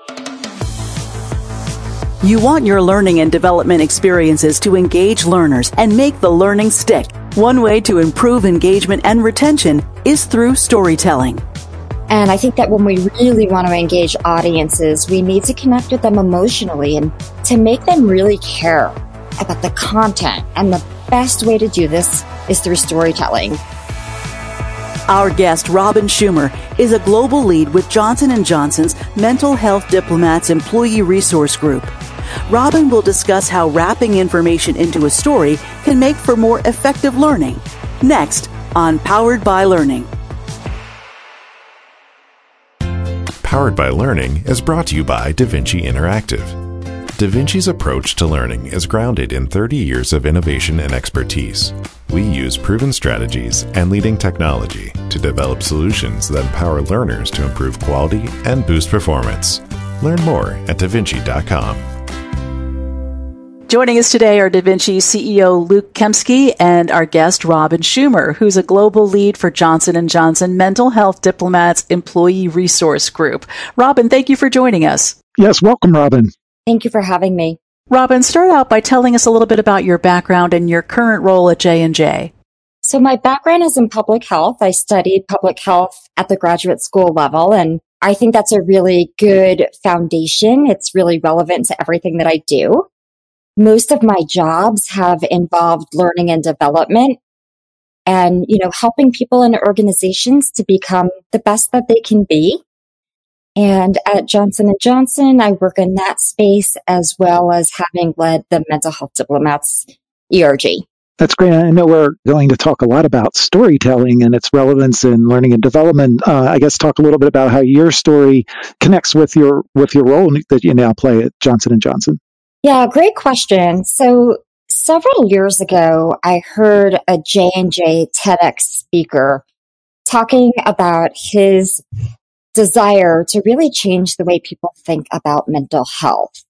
You want your learning and development experiences to engage learners and make the learning stick. One way to improve engagement and retention is through storytelling. And I think that when we really want to engage audiences, we need to connect with them emotionally and to make them really care about the content. And the best way to do this is through storytelling. Our guest, Robin Schumer, is a global lead with Johnson & Johnson's Mental Health Diplomats Employee Resource Group. Robin will discuss how wrapping information into a story can make for more effective learning. Next on Powered by Learning. Powered by Learning is brought to you by DaVinci Interactive. DaVinci's approach to learning is grounded in 30 years of innovation and expertise. We use proven strategies and leading technology to develop solutions that empower learners to improve quality and boost performance. Learn more at davinci.com. Joining us today are DaVinci CEO Luke Kempsky and our guest Robin Schumer, who's a global lead for Johnson & Johnson Mental Health Diplomats Employee Resource Group. Robin, thank you for joining us. Yes, welcome, Robin. Thank you for having me. Robin, start out by telling us a little bit about your background and your current role at J&J. So my background is in public health. I studied public health at the graduate school level, and I think that's a really good foundation. It's really relevant to everything that I do. Most of my jobs have involved learning and development and, helping people and organizations to become the best that they can be. And at Johnson & Johnson, I work in that space as well as having led the Mental Health Diplomats ERG. That's great. I know we're going to talk a lot about storytelling and its relevance in learning and development. I guess talk a little bit about how your story connects with your role that you now play at Johnson & Johnson. Yeah, great question. So several years ago, I heard a J&J TEDx speaker talking about his desire to really change the way people think about mental health.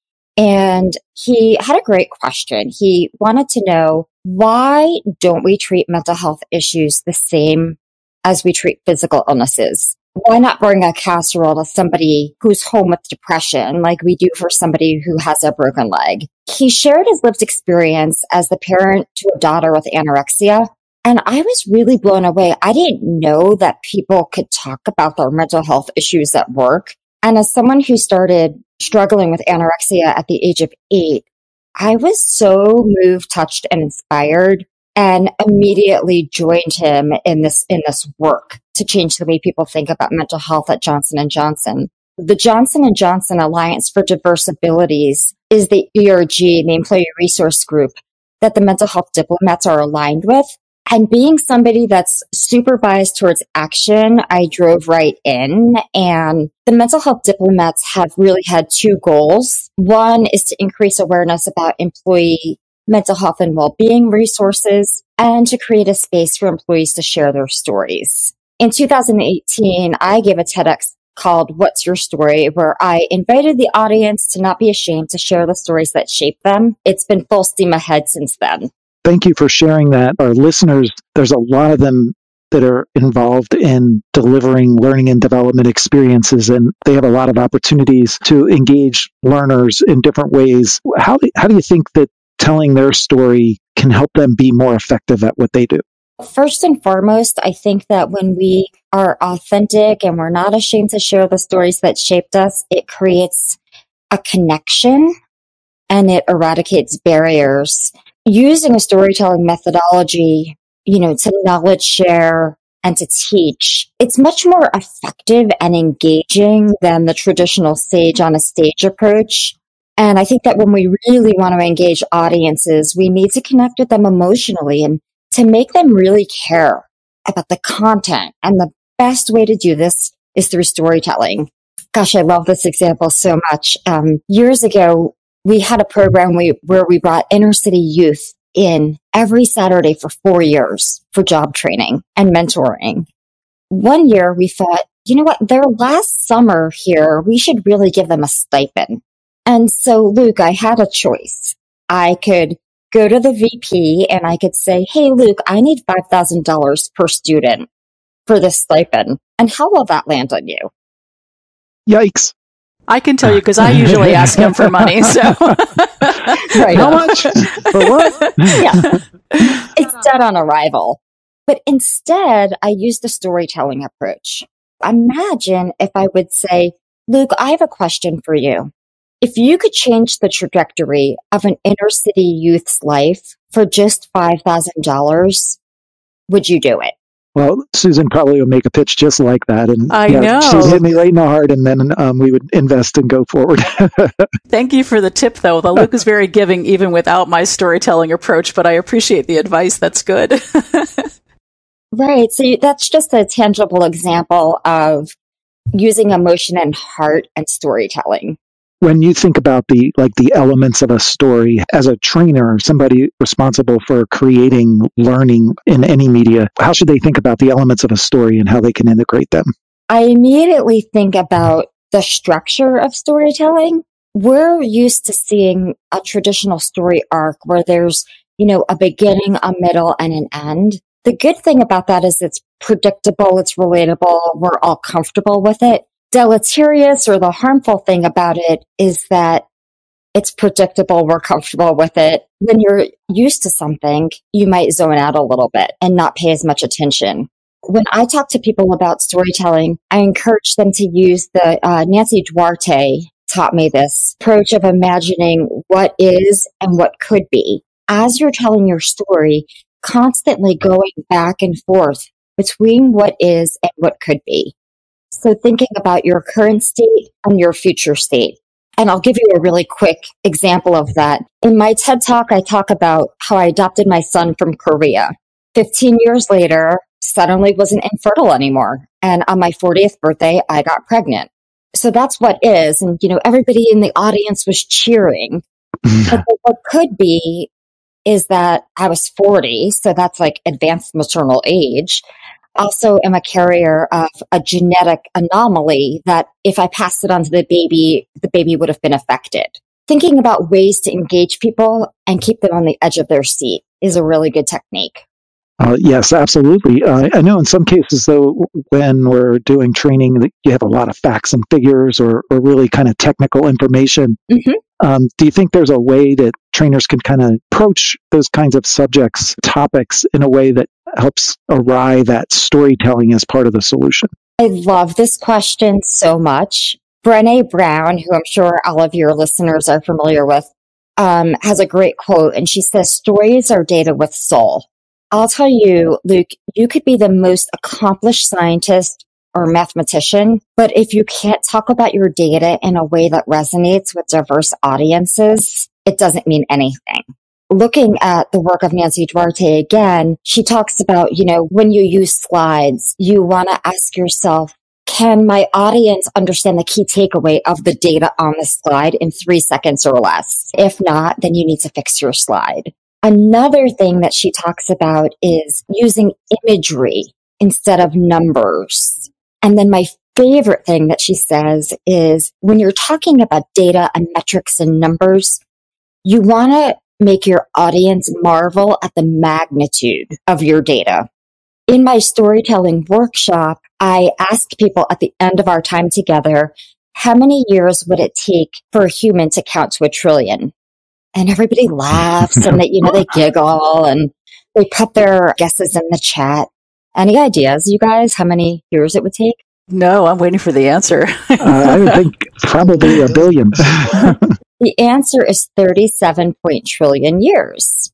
And he had a great question. He wanted to know, why don't we treat mental health issues the same as we treat physical illnesses? Why not bring a casserole to somebody who's home with depression like we do for somebody who has a broken leg? He shared his lived experience as the parent to a daughter with anorexia. And I was really blown away. I didn't know that people could talk about their mental health issues at work. And as someone who started struggling with anorexia at the age of 8, I was so moved, touched, and inspired, and immediately joined him in this work to change the way people think about mental health at Johnson & Johnson. The Johnson & Johnson Alliance for Diverse Abilities is the ERG, the Employee Resource Group, that the mental health diplomats are aligned with. And being somebody that's super biased towards action, I drove right in. And the mental health diplomats have really had two goals. One is to increase awareness about employee mental health and well-being resources, and to create a space for employees to share their stories. In 2018, I gave a TEDx called What's Your Story, where I invited the audience to not be ashamed to share the stories that shaped them. It's been full steam ahead since then. Thank you for sharing that. Our listeners, there's a lot of them that are involved in delivering learning and development experiences, and they have a lot of opportunities to engage learners in different ways. How do you think that telling their story can help them be more effective at what they do? First and foremost, I think that when we are authentic and we're not ashamed to share the stories that shaped us, it creates a connection and it eradicates barriers. Using a storytelling methodology, to knowledge share and to teach, it's much more effective and engaging than the traditional sage on a stage approach. And I think that when we really want to engage audiences, we need to connect with them emotionally and to make them really care about the content. And the best way to do this is through storytelling. Gosh, I love this example so much. Years ago, we had a program where we brought inner city youth in every Saturday for 4 years for job training and mentoring. One year we thought, you know what, their last summer here, we should really give them a stipend. And so, Luke, I had a choice. I could go to the VP and I could say, hey, Luke, I need $5,000 per student for this stipend. And how will that land on you? Yikes. I can tell you because I usually ask him for money. So, Right. How much? For what? Yeah. It's dead on arrival. But instead, I use the storytelling approach. Imagine if I would say, Luke, I have a question for you. If you could change the trajectory of an inner city youth's life for just $5,000, would you do it? Well, Susan probably will make a pitch just like that. And I know. She'd hit me right in the heart, and then we would invest and go forward. Thank you for the tip, though. Luke is very giving even without my storytelling approach, but I appreciate the advice. That's good. Right. So that's just a tangible example of using emotion and heart and storytelling. When you think about the elements of a story as a trainer, somebody responsible for creating learning in any media, how should they think about the elements of a story and how they can integrate them? I immediately think about the structure of storytelling. We're used to seeing a traditional story arc where there's, a beginning, a middle, and an end. The good thing about that is it's predictable, it's relatable, we're all comfortable with it. Deleterious or the harmful thing about it is that it's predictable, we're comfortable with it. When you're used to something, you might zone out a little bit and not pay as much attention. When I talk to people about storytelling, I encourage them to use the Nancy Duarte taught me this approach of imagining what is and what could be. As you're telling your story, constantly going back and forth between what is and what could be. So thinking about your current state and your future state. And I'll give you a really quick example of that. In my TED Talk, I talk about how I adopted my son from Korea. 15 years later, suddenly wasn't infertile anymore. And on my 40th birthday, I got pregnant. So that's what is. And, everybody in the audience was cheering. But what could be is that I was 40. So that's like advanced maternal age. Also am a carrier of a genetic anomaly that if I passed it on to the baby would have been affected. Thinking about ways to engage people and keep them on the edge of their seat is a really good technique. Yes, absolutely. I know in some cases, though, when we're doing training, you have a lot of facts and figures or really kind of technical information. Mm-hmm. Do you think there's a way that trainers can kind of approach those kinds of subjects, topics, in a way that helps arrive at storytelling as part of the solution? I love this question so much. Brené Brown, who I'm sure all of your listeners are familiar with, has a great quote, and she says, "Stories are data with soul." I'll tell you, Luke, you could be the most accomplished scientist or mathematician, but if you can't talk about your data in a way that resonates with diverse audiences, it doesn't mean anything. Looking at the work of Nancy Duarte again, she talks about, when you use slides, you want to ask yourself, can my audience understand the key takeaway of the data on the slide in 3 seconds or less? If not, then you need to fix your slide. Another thing that she talks about is using imagery instead of numbers. And then my favorite thing that she says is when you're talking about data and metrics and numbers, you want to make your audience marvel at the magnitude of your data. In my storytelling workshop, I asked people at the end of our time together, how many years would it take for a human to count to 1 trillion? And everybody laughs and they giggle and they put their guesses in the chat. Any ideas, you guys, how many years it would take? No, I'm waiting for the answer. I would think probably 1 billion. The answer is 37 trillion years.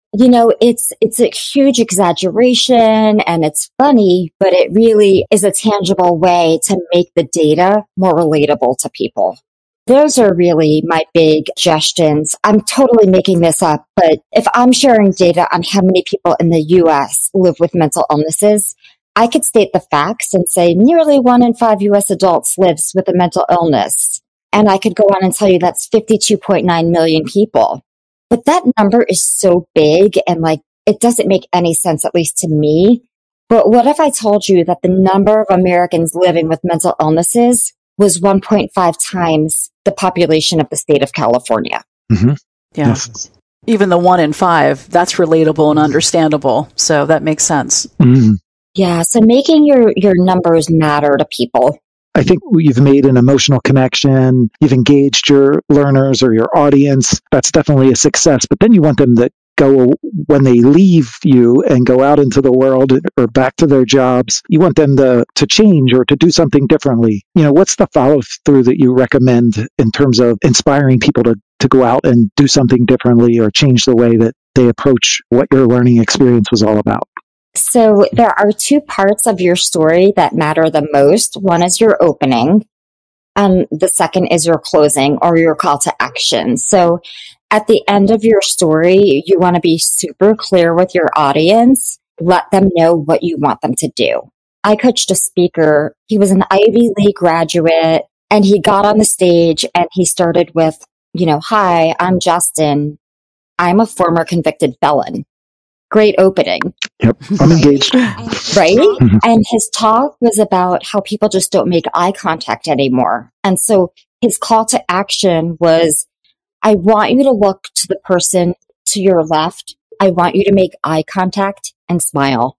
It's a huge exaggeration and it's funny, but it really is a tangible way to make the data more relatable to people. Those are really my big suggestions. I'm totally making this up, but if I'm sharing data on how many people in the U.S. live with mental illnesses, I could state the facts and say nearly 1 in 5 U.S. adults lives with a mental illness. And I could go on and tell you that's 52.9 million people. But that number is so big and it doesn't make any sense, at least to me. But what if I told you that the number of Americans living with mental illnesses was 1.5 times the population of the state of California? Mm-hmm. Yeah. Yes. Even the 1 in 5, that's relatable and understandable. So that makes sense. Mm-hmm. Yeah. So making your numbers matter to people. I think you've made an emotional connection. You've engaged your learners or your audience. That's definitely a success. But then you want them to go, when they leave you and go out into the world or back to their jobs, you want them to change or to do something differently. What's the follow through that you recommend in terms of inspiring people to go out and do something differently or change the way that they approach what your learning experience was all about? So there are two parts of your story that matter the most. One is your opening, and the second is your closing or your call to action. So at the end of your story, you want to be super clear with your audience. Let them know what you want them to do. I coached a speaker. He was an Ivy League graduate, and he got on the stage and he started with, "Hi, I'm Justin. I'm a former convicted felon." Great opening. Yep, I'm engaged. Right? And his talk was about how people just don't make eye contact anymore. And so his call to action was, I want you to look to the person to your left. I want you to make eye contact and smile.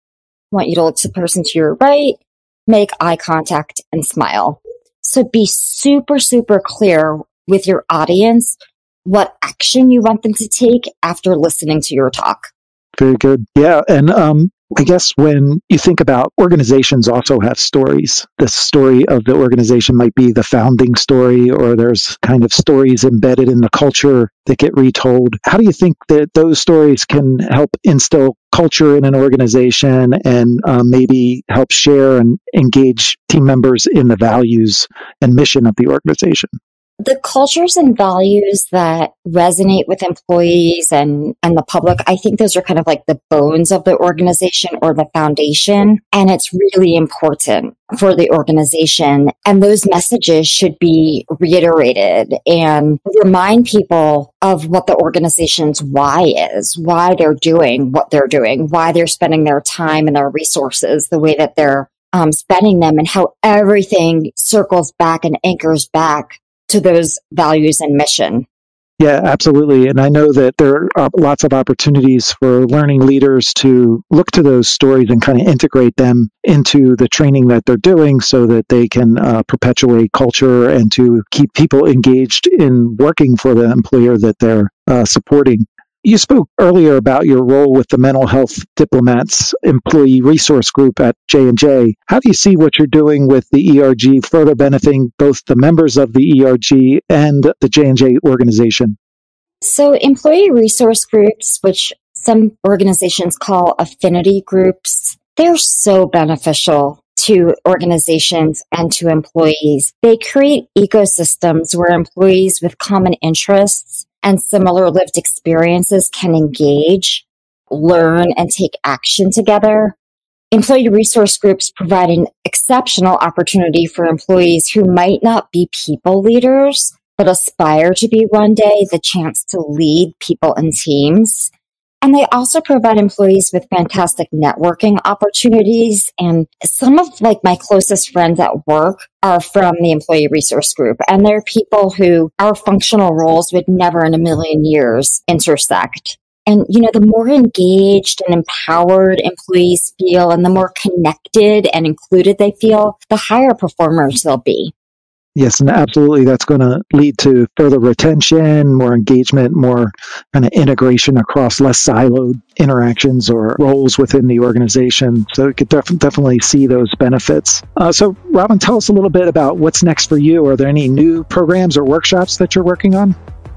I want you to look to the person to your right, make eye contact and smile. So be super, super clear with your audience what action you want them to take after listening to your talk. Very good. Yeah. And I guess when you think about organizations also have stories. The story of the organization might be the founding story, or there's kind of stories embedded in the culture that get retold. How do you think that those stories can help instill culture in an organization and maybe help share and engage team members in the values and mission of the organization? The cultures and values that resonate with employees and the public, I think those are kind of like the bones of the organization or the foundation. And it's really important for the organization. And those messages should be reiterated and remind people of what the organization's why is, why they're doing what they're doing, why they're spending their time and their resources the way that they're spending them, and how everything circles back and anchors back to those values and mission. Yeah, absolutely. And I know that there are lots of opportunities for learning leaders to look to those stories and kind of integrate them into the training that they're doing so that they can perpetuate culture and to keep people engaged in working for the employer that they're supporting. You spoke earlier about your role with the Mental Health Diplomats Employee Resource Group at J&J. How do you see what you're doing with the ERG further benefiting both the members of the ERG and the J&J organization? So employee resource groups, which some organizations call affinity groups, they're so beneficial to organizations and to employees. They create ecosystems where employees with common interests and similar lived experiences can engage, learn, and take action together. Employee resource groups provide an exceptional opportunity for employees who might not be people leaders, but aspire to be one day, the chance to lead people and teams. And they also provide employees with fantastic networking opportunities. And some of my closest friends at work are from the employee resource group. And they're people who our functional roles would never in a million years intersect. And, the more engaged and empowered employees feel and the more connected and included they feel, the higher performers they'll be. Yes, and absolutely. That's going to lead to further retention, more engagement, more kind of integration across less siloed interactions or roles within the organization. So you could definitely see those benefits. So Robin, tell us a little bit about what's next for you. Are there any new programs or workshops that you're working on?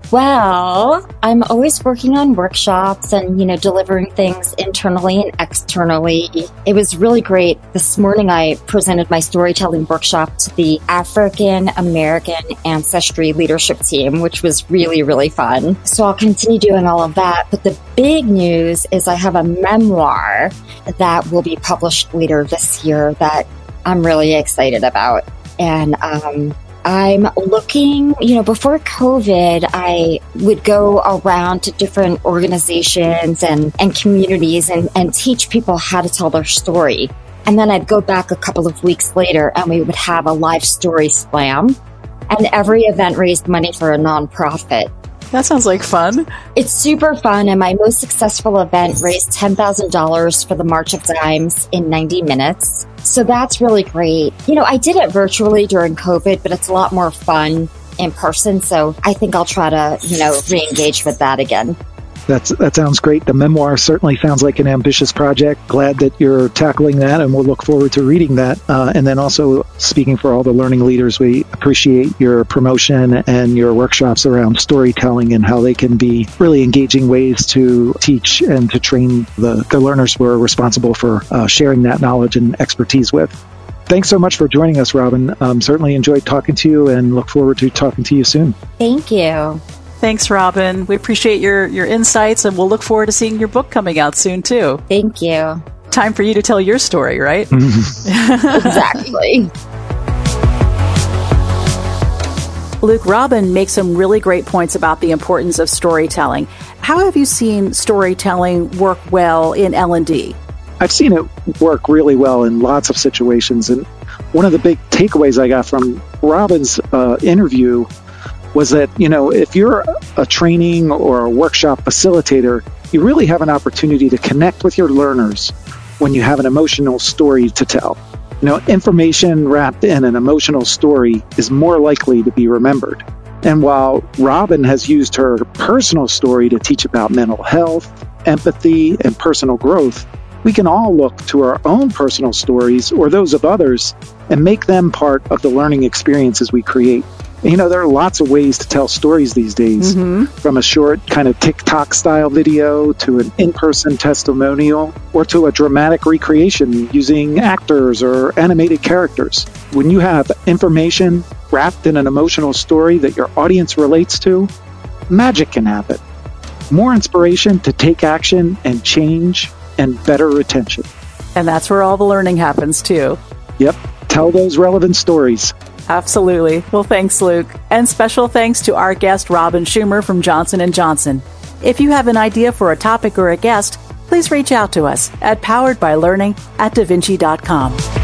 Well, I'm always working on workshops and, delivering things internally and externally. It was really great. This morning, I presented my storytelling workshop to the African American Ancestry Leadership Team, which was really, really fun. So I'll continue doing all of that. But the big news is I have a memoir that will be published later this year that I'm really excited about. And, I'm looking, before COVID, I would go around to different organizations and communities and teach people how to tell their story. And then I'd go back a couple of weeks later and we would have a live story slam. And every event raised money for a nonprofit. That sounds like fun. It's super fun, and my most successful event raised $10,000 for the March of Dimes in 90 minutes. So that's really great. I did it virtually during COVID, but it's a lot more fun in person. So I think I'll try to, re-engage with that again. That sounds great. The memoir certainly sounds like an ambitious project. Glad that you're tackling that, and we'll look forward to reading that. And then also, speaking for all the learning leaders, we appreciate your promotion and your workshops around storytelling and how they can be really engaging ways to teach and to train the learners we're responsible for sharing that knowledge and expertise with. Thanks so much for joining us, Robin. Certainly enjoyed talking to you and look forward to talking to you soon. Thank you. Thanks, Robin. We appreciate your insights, and we'll look forward to seeing your book coming out soon, too. Thank you. Time for you to tell your story, right? Exactly. Luke, Robin makes some really great points about the importance of storytelling. How have you seen storytelling work well in L&D? I've seen it work really well in lots of situations. And one of the big takeaways I got from Robin's interview was that, if you're a training or a workshop facilitator, you really have an opportunity to connect with your learners when you have an emotional story to tell. Information wrapped in an emotional story is more likely to be remembered. And while Robin has used her personal story to teach about mental health, empathy, and personal growth, we can all look to our own personal stories or those of others and make them part of the learning experiences we create. There are lots of ways to tell stories these days, from a short kind of TikTok style video to an in-person testimonial or to a dramatic recreation using actors or animated characters. When you have information wrapped in an emotional story that your audience relates to, magic can happen. More inspiration to take action and change and better retention. And that's where all the learning happens, too. Yep. Tell those relevant stories. Absolutely. Well, thanks, Luke. And special thanks to our guest, Robin Schumer from Johnson & Johnson. If you have an idea for a topic or a guest, please reach out to us at poweredbylearning@davinci.com.